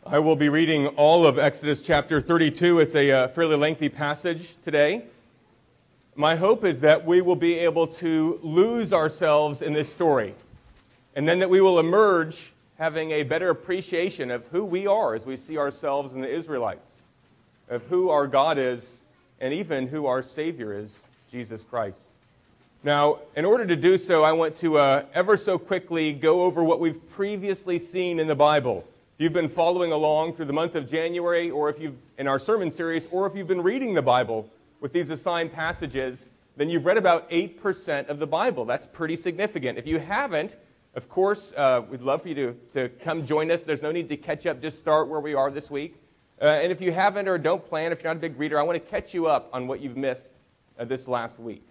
I will be reading all of Exodus chapter 32. It's a fairly lengthy passage today. My hope is that we will be able to lose ourselves in this story, and then that we will emerge having a better appreciation of who we are as we see ourselves in the Israelites, of who our God is, and even who our Savior is, Jesus Christ. Now, in order to do so, I want to ever so quickly go over what we've previously seen in the Bible. If you've been following along through the month of January, or if you've in our sermon series, or if you've been reading the Bible with these assigned passages, then you've read about 8% of the Bible. That's pretty significant. If you haven't, of course, we'd love for you to come join us. There's no need to catch up. Just start where we are this week. And if you haven't or don't plan, if you're not a big reader, I want to catch you up on what you've missed this last week.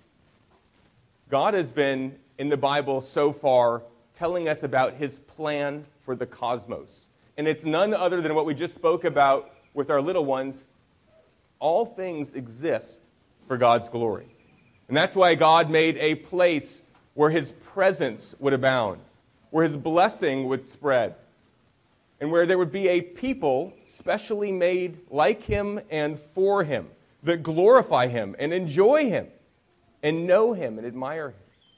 God has been, in the Bible so far, telling us about His plan for the cosmos. And it's none other than what we just spoke about with our little ones. All things exist for God's glory. And that's why God made a place where His presence would abound, where His blessing would spread, and where there would be a people specially made like Him and for Him, that glorify Him and enjoy Him and know Him and admire Him.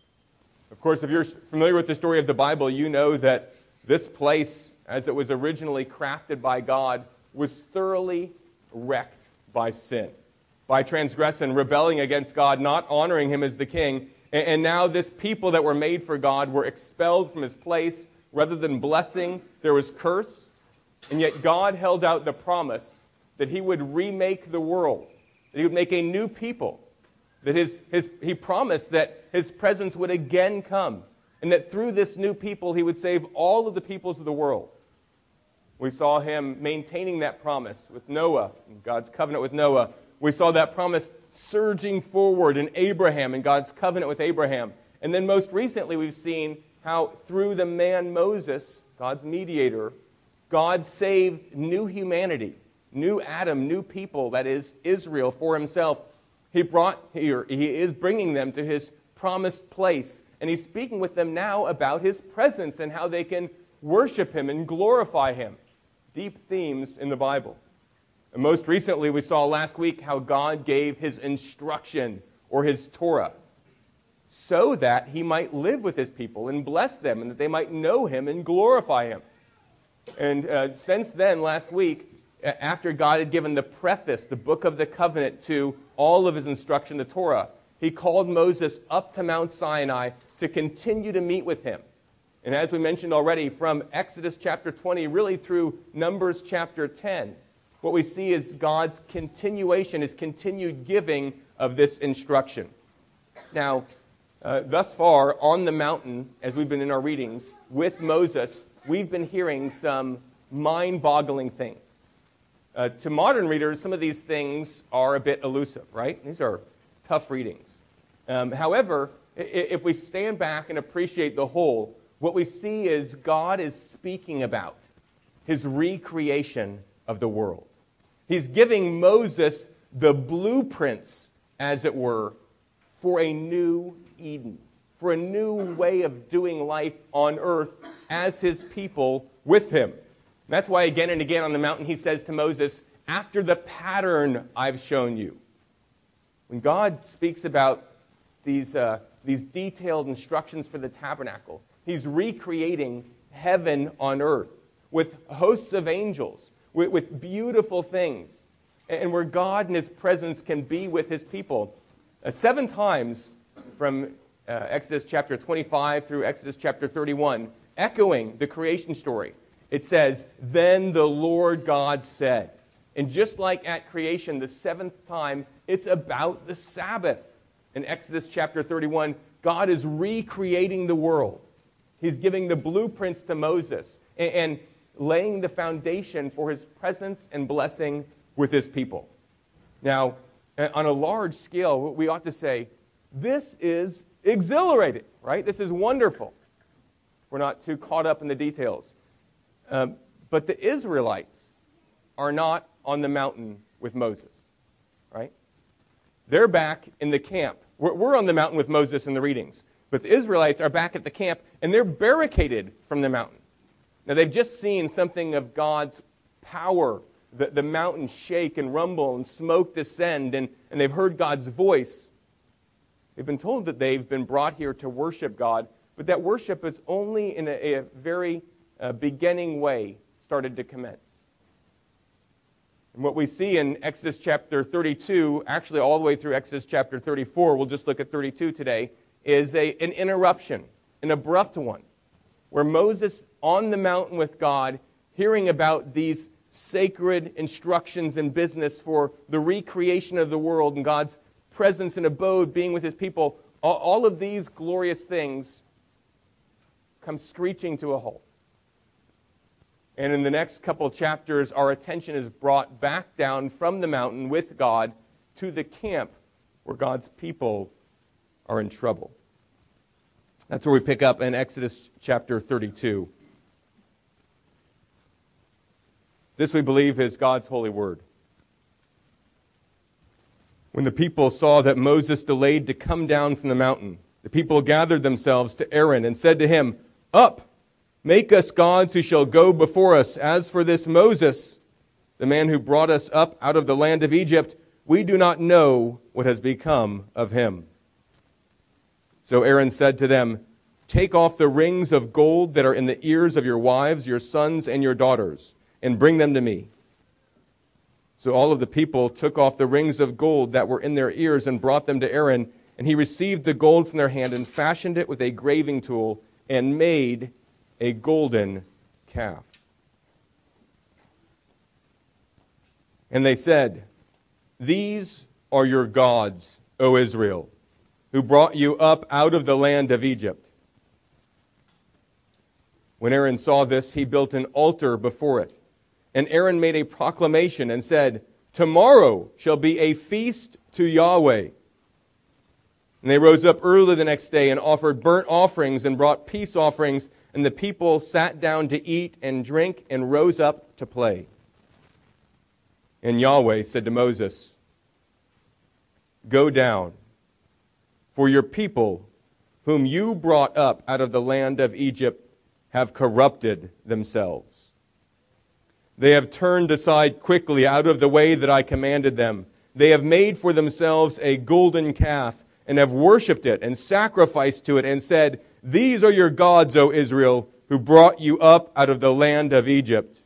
Of course, if you're familiar with the story of the Bible, you know that this place, as it was originally crafted by God, was thoroughly wrecked by sin, by transgression, rebelling against God, not honoring Him as the king. And now this people that were made for God were expelled from His place. Rather than blessing, there was curse. And yet God held out the promise that He would remake the world, that He would make a new people, that He promised that His presence would again come, and that through this new people He would save all of the peoples of the world. We saw Him maintaining that promise with Noah, and God's covenant with Noah. We saw that promise surging forward in Abraham and God's covenant with Abraham. And then most recently we've seen how through the man Moses, God's mediator, God saved new humanity, new Adam, new people, that is Israel, for Himself. He is bringing them to His promised place, and He's speaking with them now about His presence and how they can worship Him and glorify Him. Deep themes in the Bible. And most recently, we saw last week how God gave His instruction, or His Torah, so that He might live with His people and bless them, and that they might know Him and glorify Him. And since then, last week, after God had given the preface, the book of the covenant, to all of His instruction, the Torah, He called Moses up to Mount Sinai to continue to meet with Him. And as we mentioned already, from Exodus chapter 20, really through Numbers chapter 10, what we see is God's continuation, His continued giving of this instruction. Now, thus far, on the mountain, as we've been in our readings, with Moses, we've been hearing some mind-boggling things. To modern readers, some of these things are a bit elusive, right? These are tough readings. However, if we stand back and appreciate the whole, what we see is God is speaking about His recreation of the world. He's giving Moses the blueprints, as it were, for a new Eden, for a new way of doing life on earth as His people with Him. And that's why again and again on the mountain He says to Moses, after the pattern I've shown you. When God speaks about these detailed instructions for the tabernacle, He's recreating heaven on earth with hosts of angels, with beautiful things, and where God in His presence can be with His people. 7 times from Exodus chapter 25 through Exodus chapter 31, echoing the creation story, it says, "Then the Lord God said." And just like at creation, the 7th time, it's about the Sabbath. In Exodus chapter 31, God is recreating the world. He's giving the blueprints to Moses and laying the foundation for His presence and blessing with His people. Now, on a large scale, we ought to say, this is exhilarating, right? This is wonderful. We're not too caught up in the details. But the Israelites are not on the mountain with Moses, right? They're back in the camp. We're on the mountain with Moses in the readings. But the Israelites are back at the camp, and they're barricaded from the mountain. Now, they've just seen something of God's power, the mountains shake and rumble and smoke descend, and they've heard God's voice. They've been told that they've been brought here to worship God, but that worship is only in a very beginning way started to commence. And what we see in Exodus chapter 32, actually all the way through Exodus chapter 34, we'll just look at 32 today, is an interruption, an abrupt one, where Moses on the mountain with God, hearing about these sacred instructions and business for the recreation of the world and God's presence and abode being with his people, all of these glorious things come screeching to a halt. And in the next couple of chapters, our attention is brought back down from the mountain with God to the camp where God's people are in trouble. That's where we pick up in Exodus chapter 32. This, we believe, is God's holy word. When the people saw that Moses delayed to come down from the mountain, the people gathered themselves to Aaron and said to him, "Up! Make us gods who shall go before us. As for this Moses, the man who brought us up out of the land of Egypt, we do not know what has become of him." So Aaron said to them, "Take off the rings of gold that are in the ears of your wives, your sons, and your daughters, and bring them to me." So all of the people took off the rings of gold that were in their ears and brought them to Aaron, and he received the gold from their hand and fashioned it with a graving tool and made a golden calf. And they said, "These are your gods, O Israel, who brought you up out of the land of Egypt." When Aaron saw this, he built an altar before it. And Aaron made a proclamation and said, "Tomorrow shall be a feast to Yahweh." And they rose up early the next day and offered burnt offerings and brought peace offerings, and the people sat down to eat and drink and rose up to play. And Yahweh said to Moses, "Go down, for your people, whom you brought up out of the land of Egypt, have corrupted themselves. They have turned aside quickly out of the way that I commanded them. They have made for themselves a golden calf and have worshipped it and sacrificed to it and said, 'These are your gods, O Israel, who brought you up out of the land of Egypt.'"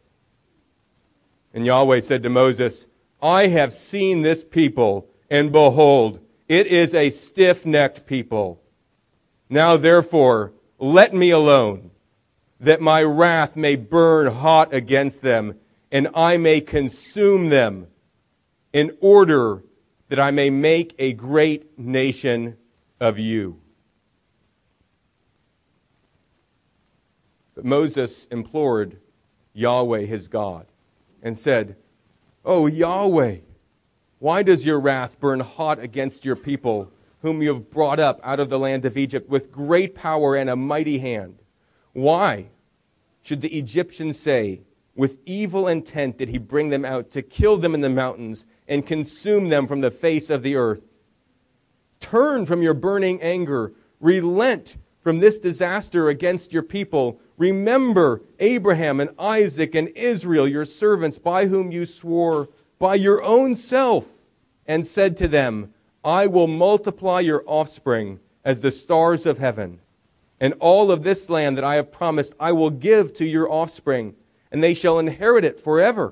And Yahweh said to Moses, "I have seen this people, and behold, it is a stiff-necked people. Now therefore, let me alone, that my wrath may burn hot against them, and I may consume them, in order that I may make a great nation of you." But Moses implored Yahweh his God and said, "O Yahweh, why does your wrath burn hot against your people, whom you have brought up out of the land of Egypt with great power and a mighty hand? Why should the Egyptians say, 'With evil intent did he bring them out to kill them in the mountains and consume them from the face of the earth'? Turn from your burning anger, relent from this disaster against your people. Remember Abraham and Isaac and Israel, your servants, by whom you swore by your own self and said to them, 'I will multiply your offspring as the stars of heaven, and all of this land that I have promised I will give to your offspring, and they shall inherit it forever.'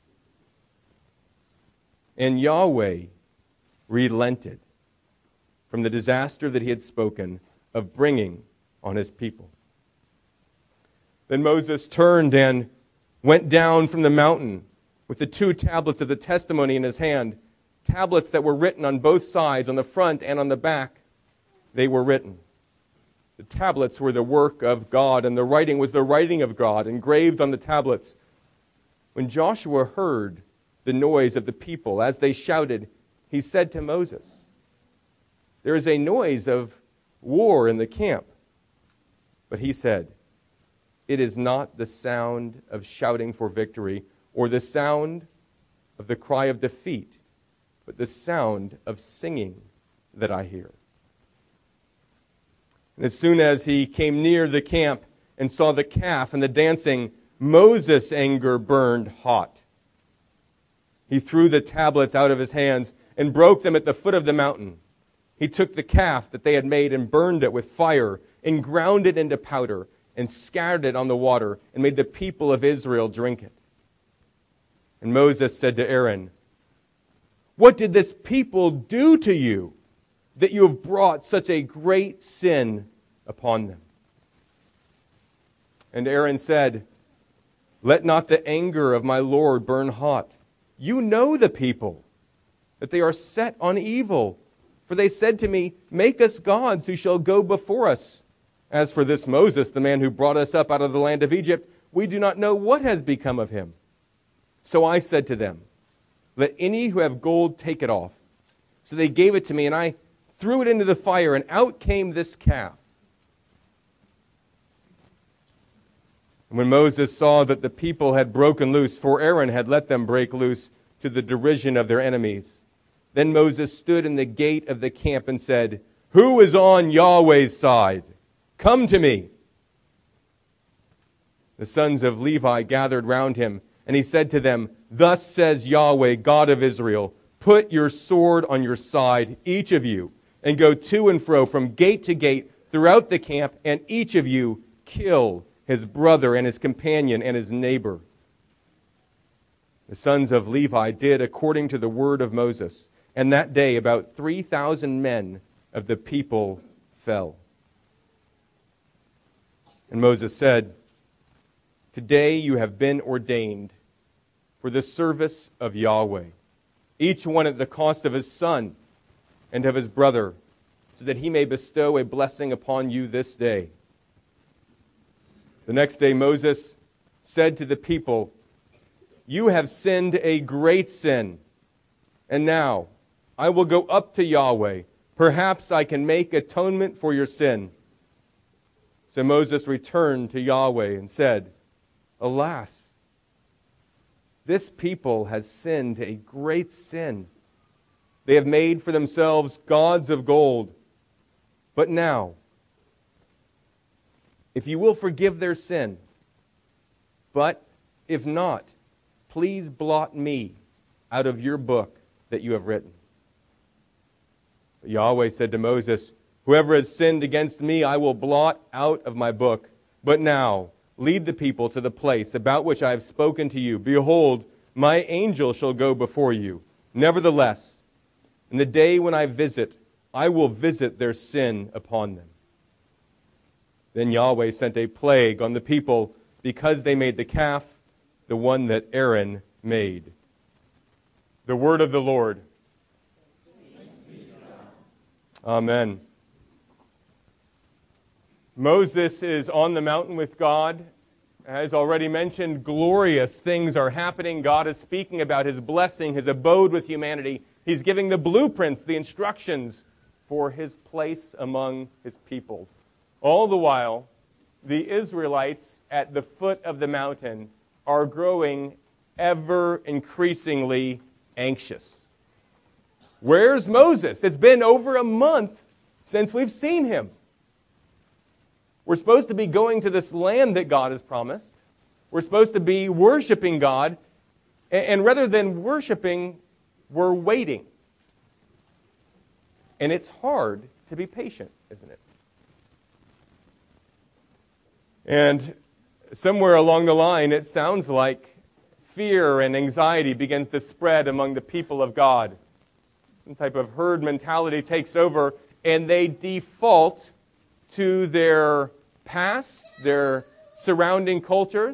And Yahweh relented from the disaster that he had spoken of bringing on his people. Then Moses turned and went down from the mountain with the 2 tablets of the testimony in his hand, tablets that were written on both sides, on the front and on the back. They were written. The tablets were the work of God, and the writing was the writing of God, engraved on the tablets. When Joshua heard the noise of the people as they shouted, he said to Moses, "There is a noise of war in the camp." But he said, "It is not the sound of shouting for victory or the sound of the cry of defeat, but the sound of singing that I hear." And as soon as he came near the camp and saw the calf and the dancing, Moses' anger burned hot. He threw the tablets out of his hands and broke them at the foot of the mountain. He took the calf that they had made and burned it with fire and ground it into powder and scattered it on the water and made the people of Israel drink it. And Moses said to Aaron, "What did this people do to you that you have brought such a great sin upon them?" And Aaron said, "Let not the anger of my Lord burn hot. You know the people, that they are set on evil. For they said to me, 'Make us gods who shall go before us.' As for this Moses, the man who brought us up out of the land of Egypt, we do not know what has become of him." So I said to them, "Let any who have gold take it off." So they gave it to me, and I threw it into the fire, and out came this calf. And when Moses saw that the people had broken loose, for Aaron had let them break loose to the derision of their enemies, then Moses stood in the gate of the camp and said, "Who is on Yahweh's side? Come to me." The sons of Levi gathered round him, and he said to them, "Thus says Yahweh, God of Israel, put your sword on your side, each of you, and go to and fro from gate to gate throughout the camp, and each of you kill his brother and his companion and his neighbor." The sons of Levi did according to the word of Moses, and that day about 3,000 men of the people fell. And Moses said, "Today you have been ordained for the service of Yahweh, each one at the cost of his son and of his brother, so that he may bestow a blessing upon you this day." The next day Moses said to the people, "You have sinned a great sin, and now I will go up to Yahweh. Perhaps I can make atonement for your sin." So Moses returned to Yahweh and said, "Alas, this people has sinned a great sin. They have made for themselves gods of gold. But now, if you will forgive their sin, but if not, please blot me out of your book that you have written." But Yahweh said to Moses, "Whoever has sinned against me, I will blot out of my book. But now, lead the people to the place about which I have spoken to you. Behold, my angel shall go before you. Nevertheless, in the day when I visit, I will visit their sin upon them." Then Yahweh sent a plague on the people because they made the calf, the one that Aaron made. The word of the Lord. Amen. Moses is on the mountain with God. As already mentioned, glorious things are happening. God is speaking about his blessing, his abode with humanity. He's giving the blueprints, the instructions for his place among his people. All the while, the Israelites at the foot of the mountain are growing ever increasingly anxious. Where's Moses? It's been over a month since we've seen him. We're supposed to be going to this land that God has promised. We're supposed to be worshiping God. And rather than worshiping, we're waiting. And it's hard to be patient, isn't it? And somewhere along the line, it sounds like fear and anxiety begins to spread among the people of God. Some type of herd mentality takes over, and they default to their past, their surrounding cultures.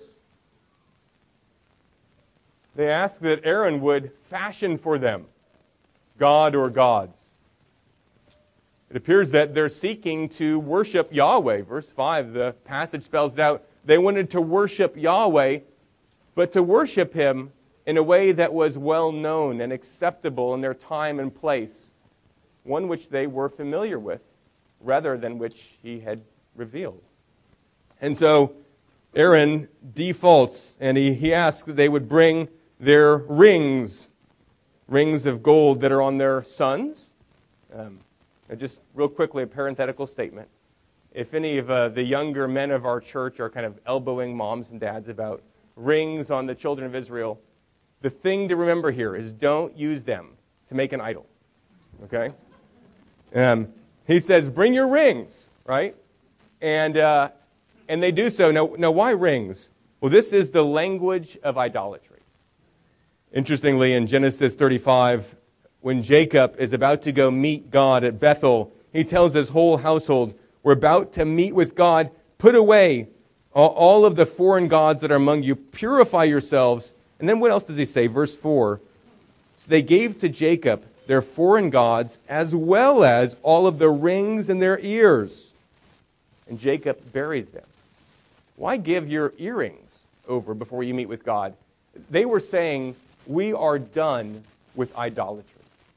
They ask that Aaron would fashion for them god or gods. It appears that they're seeking to worship Yahweh. Verse 5, the passage spells it out. They wanted to worship Yahweh, but to worship him in a way that was well known and acceptable in their time and place, one which they were familiar with, rather than which he had revealed. And so Aaron defaults, and he asks that they would bring their rings of gold that are on their sons. Just real quickly, a parenthetical statement. If any of the younger men of our church are kind of elbowing moms and dads about rings on the children of Israel, the thing to remember here is don't use them to make an idol. Okay? He says, bring your rings, right? And they do so. Now, why rings? Well, this is the language of idolatry. Interestingly, in Genesis 35, when Jacob is about to go meet God at Bethel, he tells his whole household, we're about to meet with God. Put away all of the foreign gods that are among you. Purify yourselves. And then what else does he say? Verse 4. So they gave to Jacob their foreign gods as well as all of the rings in their ears. And Jacob buries them. Why give your earrings over before you meet with God? They were saying, we are done with idolatry.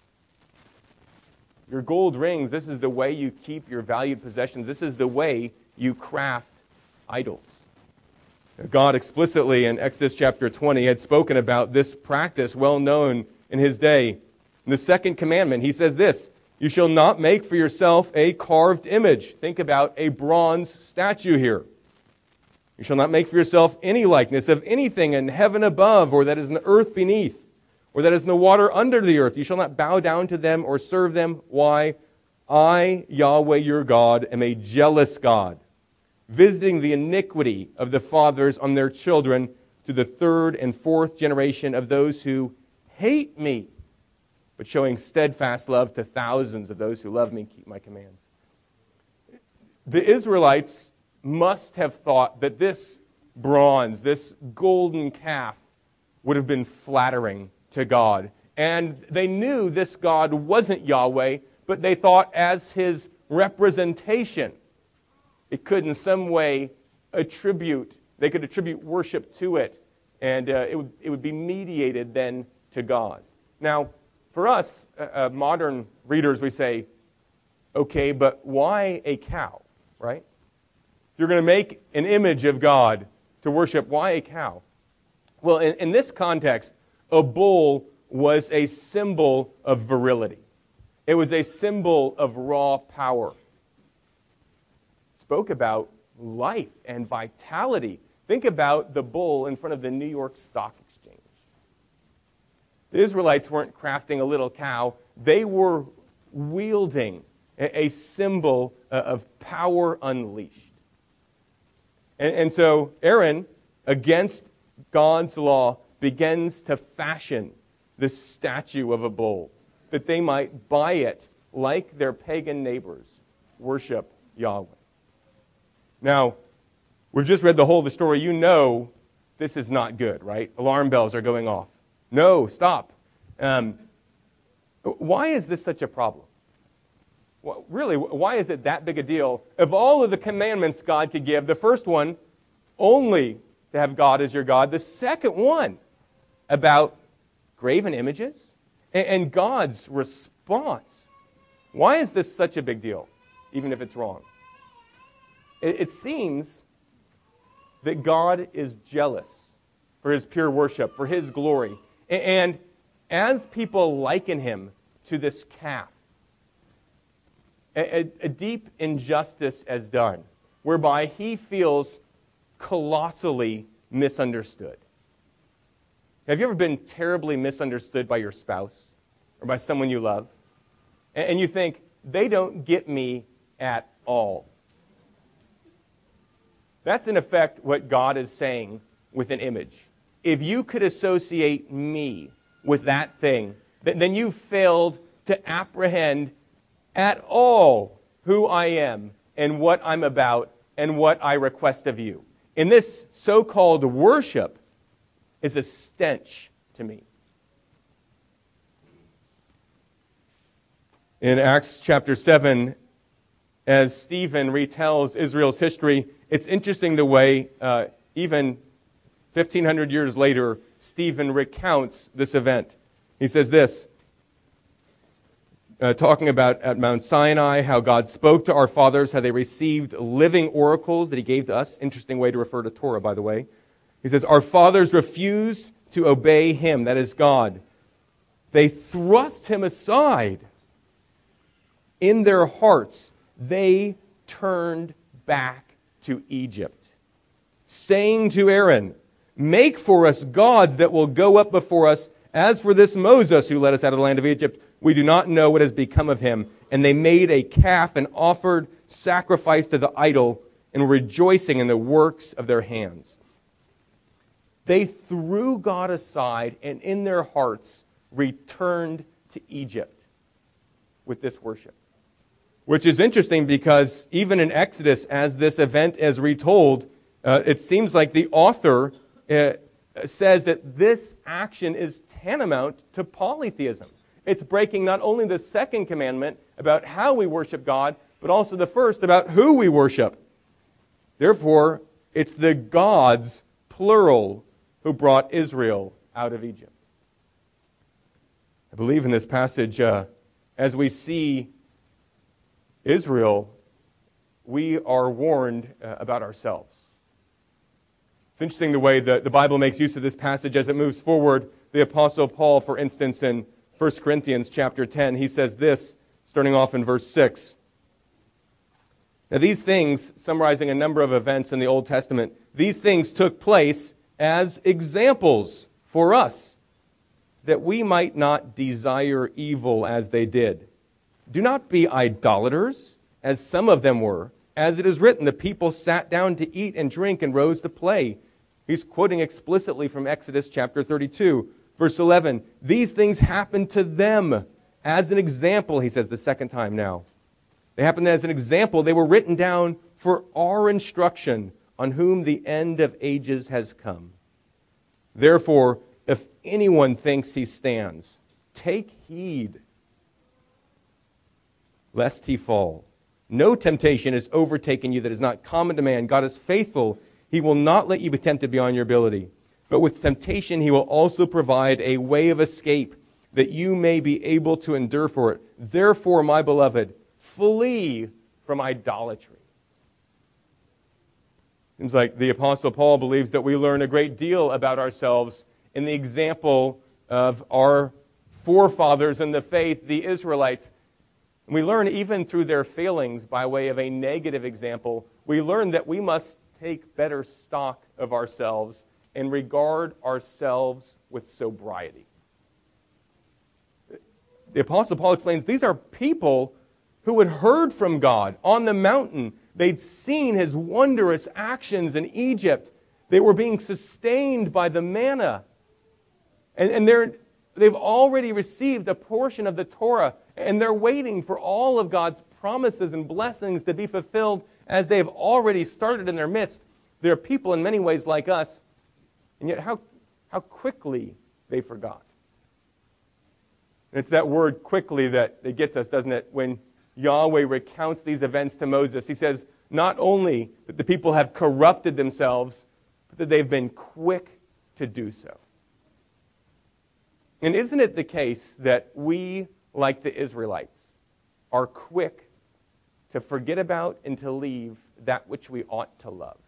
Your gold rings, this is the way you keep your valued possessions. This is the way you craft idols. God explicitly in Exodus chapter 20 had spoken about this practice well known in his day. In the second commandment, he says this, you shall not make for yourself a carved image. Think about a bronze statue here. You shall not make for yourself any likeness of anything in heaven above, or that is in the earth beneath, or that is in the water under the earth. You shall not bow down to them or serve them. Why? I, Yahweh your God, am a jealous God, visiting the iniquity of the fathers on their children to the third and fourth generation of those who hate me, but showing steadfast love to thousands of those who love me and keep my commands. The Israelites must have thought that this bronze, this golden calf, would have been flattering to God. And they knew this God wasn't Yahweh, but they thought as his representation, it could in some way they could attribute worship to it, and it would be mediated then to God. Now, for us, modern readers, we say, okay, but why a cow, right? If you're going to make an image of God to worship, why a cow? Well, in this context, a bull was a symbol of virility. It was a symbol of raw power. Spoke about life and vitality. Think about the bull in front of the New York Stock Exchange. The Israelites weren't crafting a little cow. They were wielding a symbol of power unleashed. And so Aaron, against God's law, begins to fashion this statue of a bull, that they might, by it, like their pagan neighbors, worship Yahweh. Now, we've just read the whole of the story. You know this is not good, right? Alarm bells are going off. No, stop. Why is this such a problem? Well, really, why is it that big a deal? Of all of the commandments God could give, the first one, only to have God as your God. The second one, about graven images. And God's response. Why is this such a big deal, even if it's wrong? It seems that God is jealous for his pure worship, for his glory. And as people liken him to this calf, a deep injustice is done, whereby he feels colossally misunderstood. Have you ever been terribly misunderstood by your spouse or by someone you love? And you think, they don't get me at all. That's in effect what God is saying with an image. If you could associate me with that thing, then you failed to apprehend at all who I am and what I'm about and what I request of you. And this so-called worship is a stench to me. In Acts chapter 7, as Stephen retells Israel's history, it's interesting the way, even 1,500 years later, Stephen recounts this event. He says this, talking about at Mount Sinai, how God spoke to our fathers, how they received living oracles that he gave to us. Interesting way to refer to Torah, by the way. He says, our fathers refused to obey him, that is God. They thrust him aside. In their hearts, they turned back to Egypt, saying to Aaron, Make for us gods that will go up before us. As for this Moses who led us out of the land of Egypt, we do not know what has become of him. And they made a calf and offered sacrifice to the idol and were rejoicing in the works of their hands. They threw God aside and in their hearts returned to Egypt with this worship. Which is interesting because even in Exodus, as this event is retold, it seems like the author says that this action is tantamount to polytheism. It's breaking not only the second commandment about how we worship God, but also the first about who we worship. Therefore, it's the gods, plural, who brought Israel out of Egypt. I believe in this passage, as we see Israel, we are warned about ourselves. It's interesting the way the Bible makes use of this passage as it moves forward. The Apostle Paul, for instance, in 1 Corinthians chapter 10, he says this, starting off in verse 6. Now these things, summarizing a number of events in the Old Testament, these things took place as examples for us, that we might not desire evil as they did. Do not be idolaters, as some of them were. As it is written, the people sat down to eat and drink and rose to play. He's quoting explicitly from Exodus chapter 32, verse 11. These things happened to them as an example, he says the second time now. They happened as an example. They were written down for our instruction, on whom the end of ages has come. Therefore, if anyone thinks he stands, take heed, lest he fall. No temptation has overtaken you that is not common to man. God is faithful. He will not let you be tempted beyond your ability. But with temptation, he will also provide a way of escape, that you may be able to endure for it. Therefore, my beloved, flee from idolatry. Seems like the Apostle Paul believes that we learn a great deal about ourselves in the example of our forefathers in the faith, the Israelites. And we learn even through their failings, by way of a negative example, we learn that we must take better stock of ourselves and regard ourselves with sobriety. The Apostle Paul explains these are people who had heard from God on the mountain. They'd seen his wondrous actions in Egypt. They were being sustained by the manna. And they've already received a portion of the Torah, and they're waiting for all of God's promises and blessings to be fulfilled as they've already started in their midst. They're people in many ways like us, and yet how quickly they forgot. And it's that word quickly that gets us, doesn't it? When Yahweh recounts these events to Moses, he says not only that the people have corrupted themselves, but that they've been quick to do so. And isn't it the case that we, like the Israelites, are quick to forget about and to leave that which we ought to love?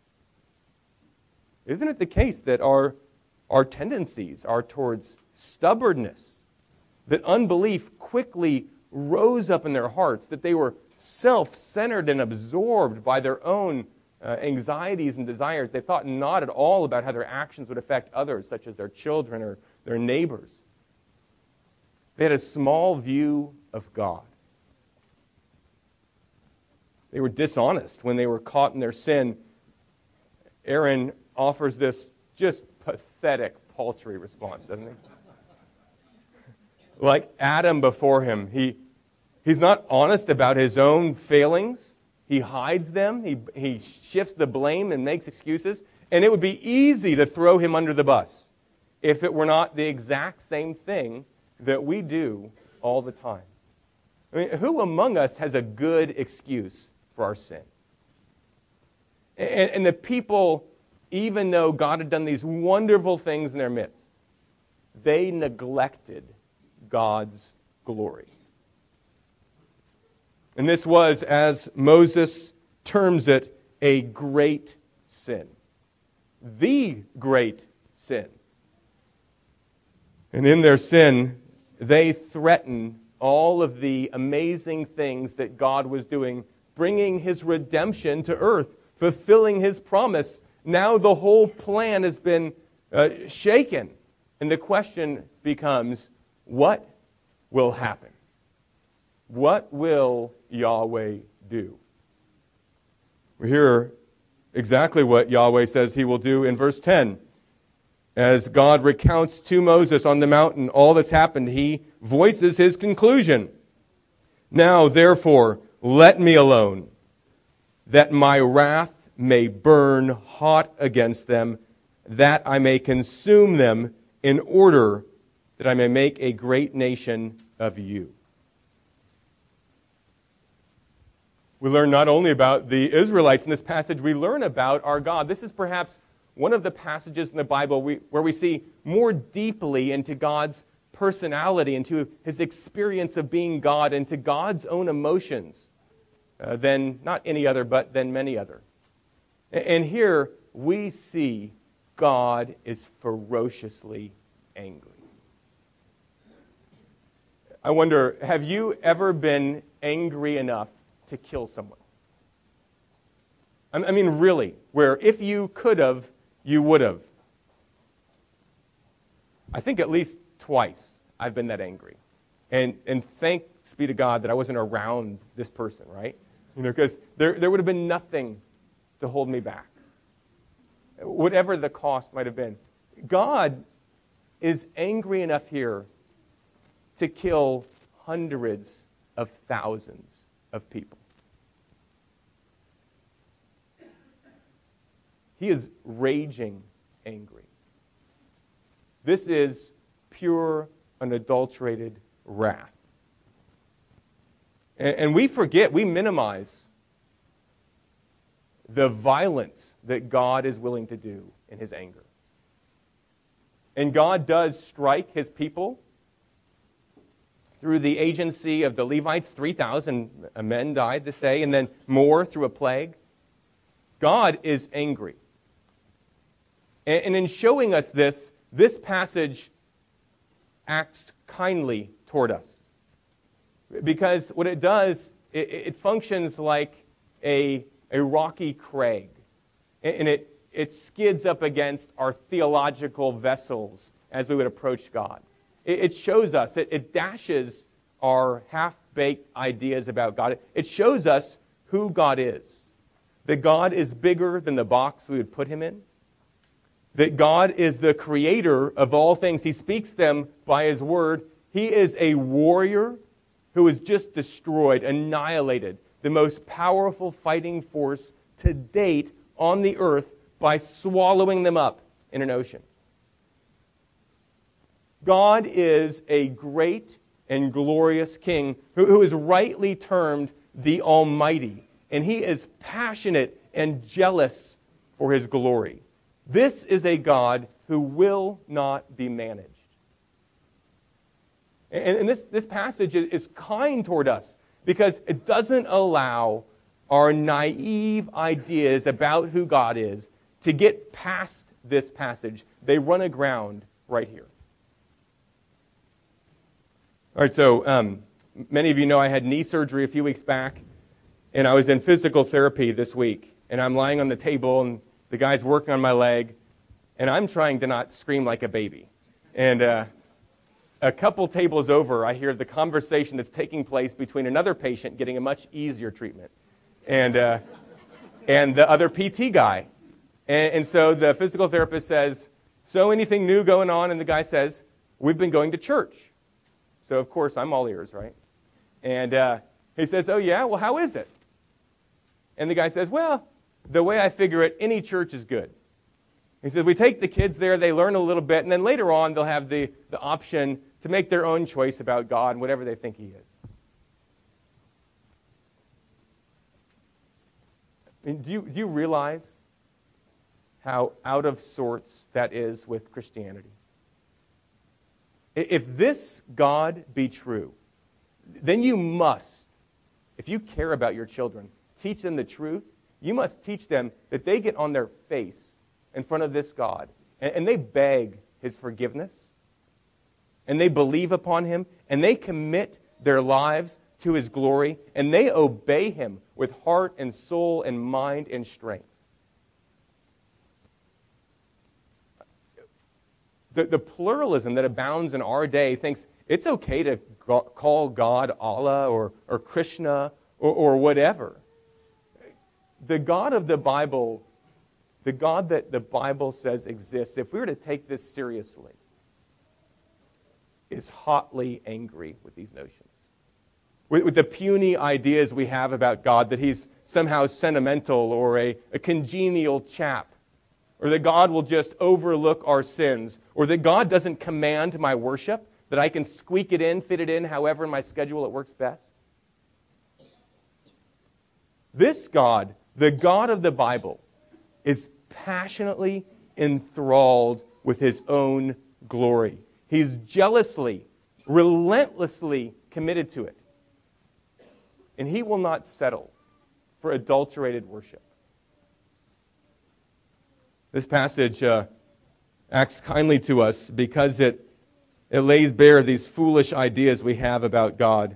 Isn't it the case that our tendencies are towards stubbornness, that unbelief quickly rose up in their hearts, that they were self-centered and absorbed by their own anxieties and desires? They thought not at all about how their actions would affect others, such as their children or their neighbors. They had a small view of God. They were dishonest when they were caught in their sin. Aaron offers this just pathetic, paltry response, doesn't he? Like Adam before him, he's not honest about his own failings. He hides them. He shifts the blame and makes excuses. And it would be easy to throw him under the bus if it were not the exact same thing that we do all the time. I mean, who among us has a good excuse for our sin? And the people, even though God had done these wonderful things in their midst, they neglected God's glory. And this was, as Moses terms it, a great sin. The great sin. And in their sin, they threaten all of the amazing things that God was doing, bringing his redemption to earth, fulfilling his promise, Now the whole plan has been shaken. And the question becomes, what will happen? What will Yahweh do? We hear exactly what Yahweh says he will do in verse 10. As God recounts to Moses on the mountain all that's happened, he voices his conclusion. Now, therefore, let me alone, that my wrath may burn hot against them, that I may consume them, in order that I may make a great nation of you. We learn not only about the Israelites in this passage, we learn about our God. This is perhaps one of the passages in the Bible where we see more deeply into God's personality, into his experience of being God, into God's own emotions than not any other, but than many other. And here we see God is ferociously angry. I wonder, have you ever been angry enough to kill someone? I mean, really, where if you could have, you would have. I think at least twice I've been that angry. And thanks be to God that I wasn't around this person, right? Because there would have been nothing to hold me back, whatever the cost might have been. God is angry enough here to kill hundreds of thousands of people. He is raging angry. This is pure, unadulterated wrath. And we forget, we minimize the violence that God is willing to do in his anger. And God does strike his people through the agency of the Levites. 3,000 men died this day, and then more through a plague. God is angry. And in showing us this passage acts kindly toward us. Because what it does, it functions like a rocky crag. And it skids up against our theological vessels as we would approach God. It shows us, it dashes our half-baked ideas about God. It shows us who God is. That God is bigger than the box we would put him in. That God is the creator of all things. He speaks them by his word. He is a warrior who has just destroyed, annihilated the most powerful fighting force to date on the earth by swallowing them up in an ocean. God is a great and glorious king who is rightly termed the Almighty. And he is passionate and jealous for his glory. This is a God who will not be managed. And this passage is kind toward us because it doesn't allow our naive ideas about who God is to get past this passage. They run aground right here. All right, so many of you know I had knee surgery a few weeks back, and I was in physical therapy this week. And I'm lying on the table, and the guy's working on my leg, and I'm trying to not scream like a baby. And a couple tables over, I hear the conversation that's taking place between another patient getting a much easier treatment and the other PT guy. And so the physical therapist says, "So anything new going on?" And the guy says, "We've been going to church." So, of course, I'm all ears, right? And he says, "Oh, yeah? Well, how is it?" And the guy says, "Well, the way I figure it, any church is good." He says, "We take the kids there, they learn a little bit, and then later on they'll have the option to make their own choice about God and whatever they think he is." I mean, do you realize how out of sorts that is with Christianity? If this God be true, then you must, if you care about your children, teach them the truth. You must teach them that they get on their face in front of this God and they beg his forgiveness and they believe upon him and they commit their lives to his glory and they obey him with heart and soul and mind and strength. The pluralism that abounds in our day thinks it's okay to call God Allah or Krishna or whatever. The God of the Bible, the God that the Bible says exists, if we were to take this seriously, is hotly angry with these notions. With the puny ideas we have about God, that he's somehow sentimental or a congenial chap, or that God will just overlook our sins, or that God doesn't command my worship, that I can squeak it in, fit it in, however in my schedule it works best. This God, the God of the Bible, is passionately enthralled with his own glory. He's jealously, relentlessly committed to it. And he will not settle for adulterated worship. This passage acts kindly to us because it lays bare these foolish ideas we have about God.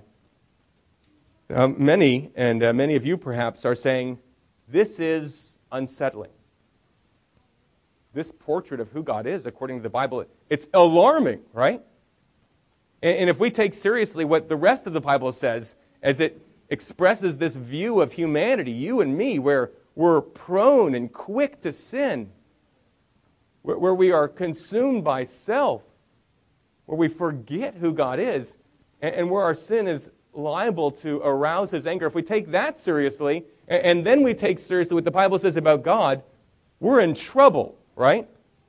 Many of you perhaps are saying, this is unsettling. This portrait of who God is, according to the Bible, it's alarming, right? And if we take seriously what the rest of the Bible says, as it expresses this view of humanity, you and me, where we're prone and quick to sin, where we are consumed by self, where we forget who God is, and where our sin is liable to arouse his anger. If we take that seriously, and then we take seriously what the Bible says about God, we're in trouble, right?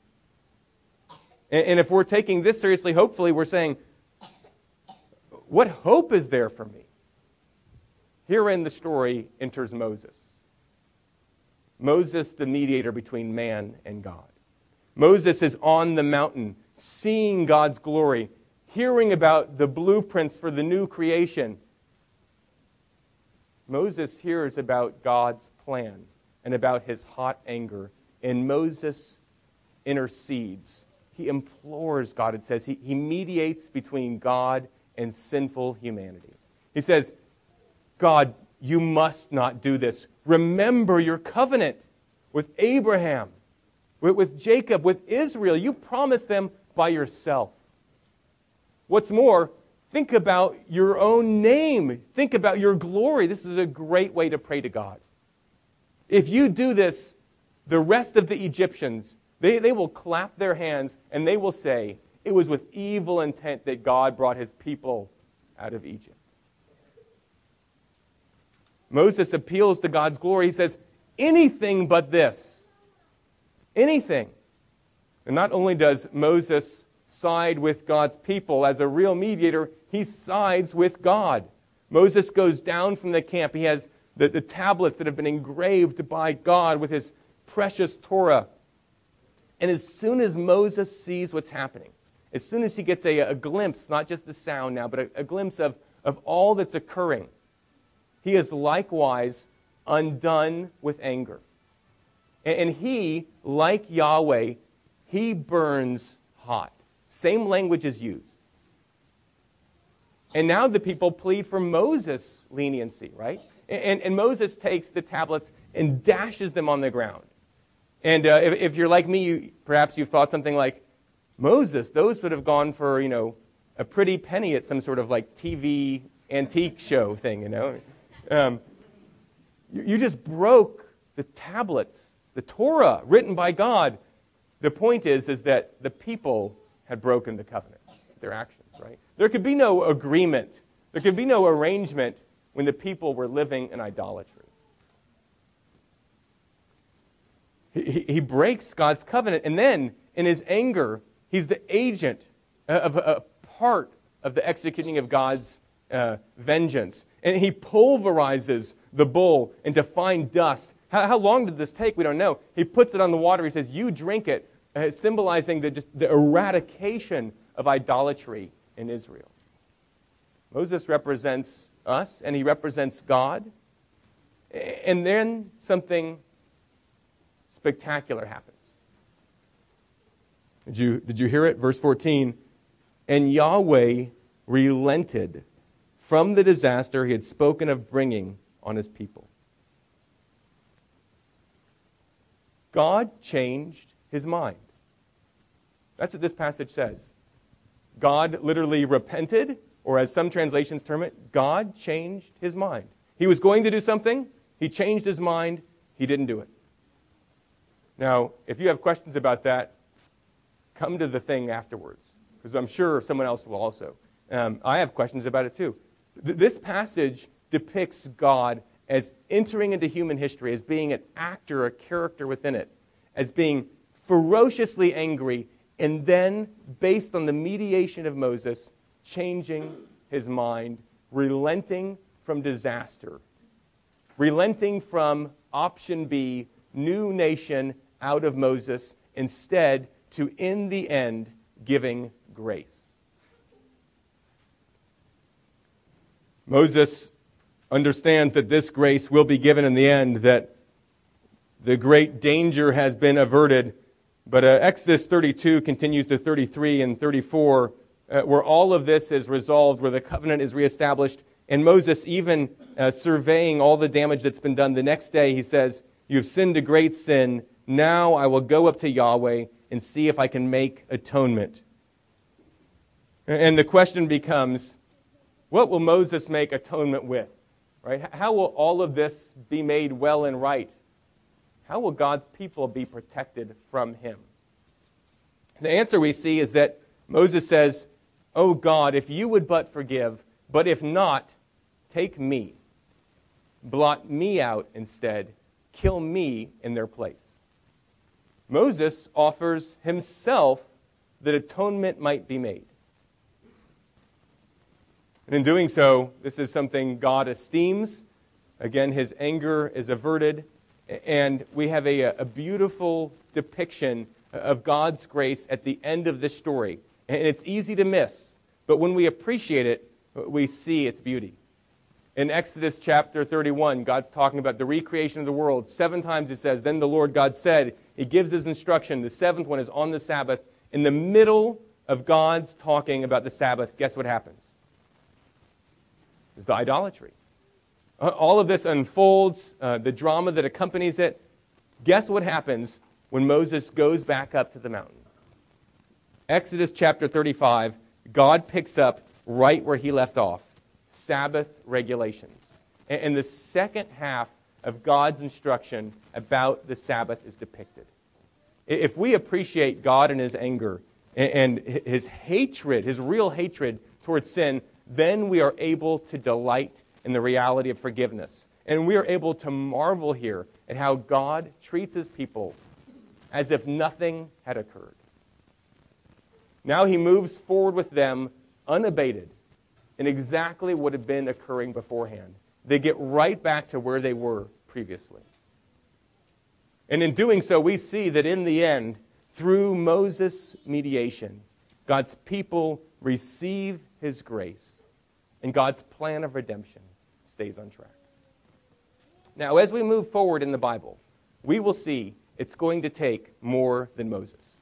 And if we're taking this seriously, hopefully we're saying, what hope is there for me? Here in the story enters Moses. Moses, the mediator between man and God. Moses is on the mountain, seeing God's glory, hearing about the blueprints for the new creation. Moses hears about God's plan and about his hot anger, and Moses intercedes. He implores God, it says. He mediates between God and sinful humanity. He says, God, you must not do this. Remember your covenant with Abraham, with Jacob, with Israel. You promised them by yourself. What's more, think about your own name. Think about your glory. This is a great way to pray to God. If you do this, the rest of the Egyptians, they will clap their hands and they will say, it was with evil intent that God brought his people out of Egypt. Moses appeals to God's glory. He says, anything but this. Anything. And not only does Moses side with God's people as a real mediator, he sides with God. Moses goes down from the camp. He has the tablets that have been engraved by God with his precious Torah. And as soon as Moses sees what's happening, as soon as he gets a glimpse, not just the sound now, but a glimpse of all that's occurring, he is likewise undone with anger. And he, like Yahweh, he burns hot. Same language is used. And now the people plead for Moses' leniency, right? And Moses takes the tablets and dashes them on the ground. And if you're like me, perhaps you've thought something like, Moses, those would have gone for, a pretty penny at some sort of like TV antique show thing, You just broke the tablets, the Torah written by God. The point is that the people had broken the covenant, their actions, right? There could be no agreement. There could be no arrangement when the people were living in idolatry. He breaks God's covenant, and then, in his anger, he's the agent of a part of the executing of God's vengeance. And he pulverizes the bull into fine dust. How long did this take? We don't know. He puts it on the water. He says, you drink it, symbolizing the eradication of idolatry in Israel. Moses represents us, and he represents God. And then something spectacular happens. Did you hear it? Verse 14. And Yahweh relented from the disaster he had spoken of bringing on his people. God changed his mind. That's what this passage says. God literally repented, or as some translations term it, God changed his mind. He was going to do something. He changed his mind. He didn't do it. Now, if you have questions about that, come to the thing afterwards, because I'm sure someone else will also. I have questions about it too. This passage depicts God as entering into human history, as being an actor, a character within it, as being ferociously angry, and then, based on the mediation of Moses, changing his mind, relenting from disaster, relenting from option B, new nation out of Moses, instead to, in the end, giving grace. Moses understands that this grace will be given in the end, that the great danger has been averted. But Exodus 32 continues to 33 and 34, where all of this is resolved, where the covenant is reestablished. And Moses, even surveying all the damage that's been done, the next day he says, "You've sinned a great sin. Now I will go up to Yahweh and see if I can make atonement." And the question becomes, what will Moses make atonement with? Right? How will all of this be made well and right? How will God's people be protected from him? The answer we see is that Moses says, "Oh God, if you would but forgive, but if not, take me. Blot me out instead. Kill me in their place." Moses offers himself that atonement might be made. And in doing so, this is something God esteems. Again, his anger is averted. And we have a beautiful depiction of God's grace at the end of this story. And it's easy to miss, but when we appreciate it, we see its beauty. In Exodus chapter 31, God's talking about the recreation of the world. 7 times he says, "Then the Lord God said," he gives his instruction. The 7th one is on the Sabbath. In the middle of God's talking about the Sabbath, guess what happens? There's the idolatry. All of this unfolds, the drama that accompanies it. Guess what happens when Moses goes back up to the mountain? Exodus chapter 35, God picks up right where he left off, Sabbath regulations. And the second half of God's instruction about the Sabbath is depicted. If we appreciate God and his anger and his hatred, his real hatred towards sin, then we are able to delight in the reality of forgiveness. And we are able to marvel here at how God treats his people as if nothing had occurred. Now he moves forward with them unabated in exactly what had been occurring beforehand. They get right back to where they were previously. And in doing so, we see that in the end, through Moses' mediation, God's people receive his grace, and God's plan of redemption stays on track. Now, as we move forward in the Bible, we will see it's going to take more than Moses.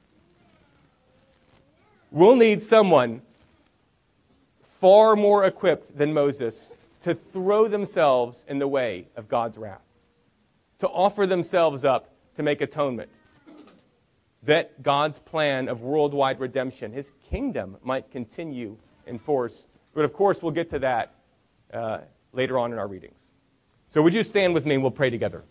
We'll need someone far more equipped than Moses to throw themselves in the way of God's wrath, to offer themselves up to make atonement, that God's plan of worldwide redemption, his kingdom, might continue in force. But of course, we'll get to that later on in our readings. So would you stand with me and we'll pray together.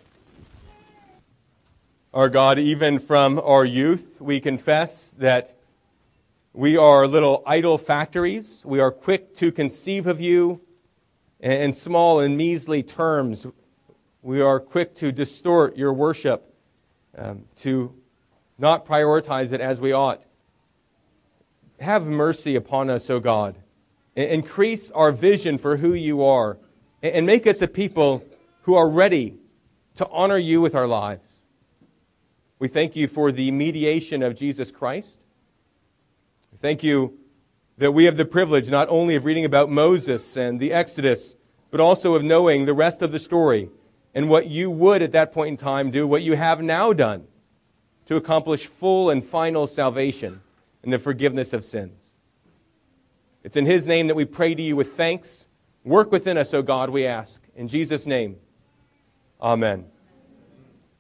Our God, even from our youth, we confess that we are little idol factories. We are quick to conceive of you in small and measly terms. We are quick to distort your worship, to not prioritize it as we ought. Have mercy upon us, O God. Increase our vision for who you are, and make us a people who are ready to honor you with our lives. We thank you for the mediation of Jesus Christ. We thank you that we have the privilege not only of reading about Moses and the Exodus, but also of knowing the rest of the story and what you would at that point in time do, what you have now done to accomplish full and final salvation and the forgiveness of sins. It's in his name that we pray to you with thanks. Work within us, O God, we ask. In Jesus' name, amen.